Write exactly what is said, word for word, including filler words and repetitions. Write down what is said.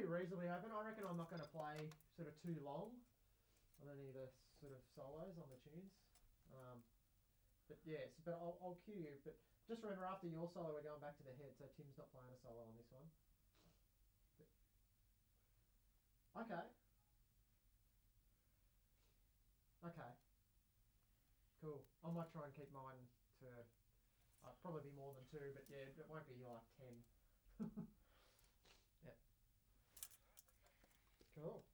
reasonably open. I reckon I'm not going to play sort of too long on any of the sort of solos on the tunes. Um, but yes, but I'll, I'll cue you. But just remember, after your solo, we're going back to the head, so Tim's not playing a solo on this one. But, okay. Okay. Cool. I might try and keep mine to uh, probably be more than two, but yeah, it won't be like ten. Yep. Cool.